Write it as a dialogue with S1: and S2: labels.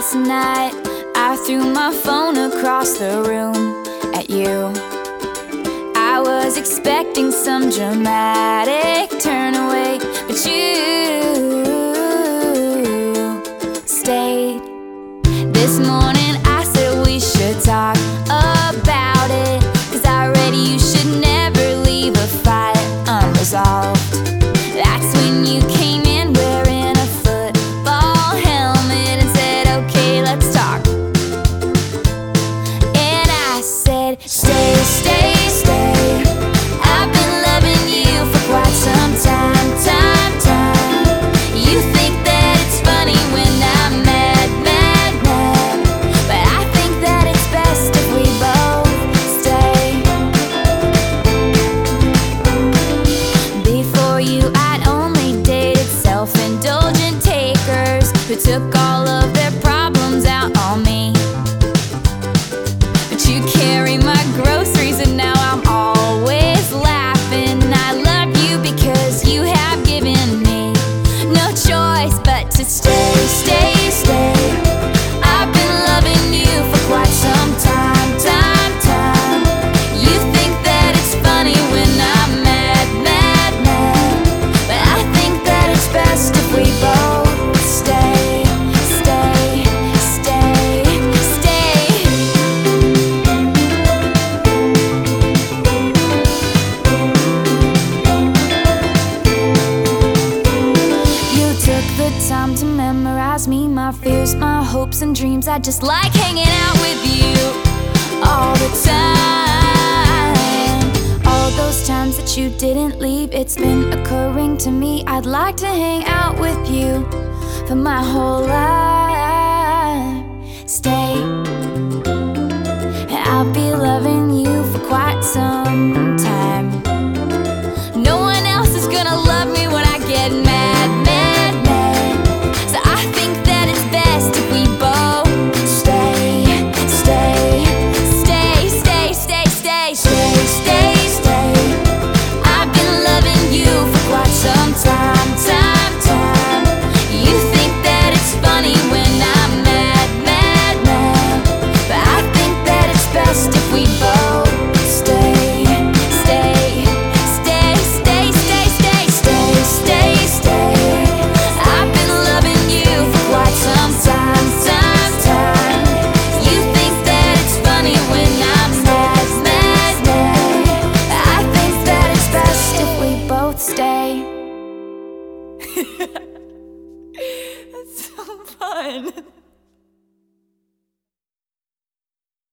S1: last night I threw my phone across the room at you. I was expecting some dramatic turn away, but you stayed. This morning I said we should talk about it, 'cause I read you should never leave a fight unresolved. That's when you came in wearing a football helmet and said, okay, let's talk. And I said, stay, stay, stay. I've been loving you for quite some time. You think that it's funny when I'm mad, but I think that it's best if we both stay. Before you, I'd only dated self-indulgent takers who took all of their problems out on me. But you carry my groceries and now I'm always laughing. I love you because you have given me no choice but to stay, stay, stay. I've been loving you for quite some time. You think that it's funny when I'm mad, but I think that it's best if we both stay, stay, stay, stay. You took the time to memorize me, my fears, my hopes and dreams. I just like hanging out with you all the time. All those times that you didn't leave, it's been occurring to me. I'd like to hang out with you for my whole life. Stay. I'll be loving you for quite some time. No one else is gonna love me when I get mad. So I think that it's best if we both stay, stay, stay, stay, stay, stay, stay, stay, stay. I've been loving you for quite some time. You think that it's funny when I'm mad, but I think that it's best if we both stay, stay, stay, stay, stay, stay, stay, stay, stay. I've been loving you for quite some time. You think that it's funny when I'm mad, but I think that it's best if we both stay. That's so fun.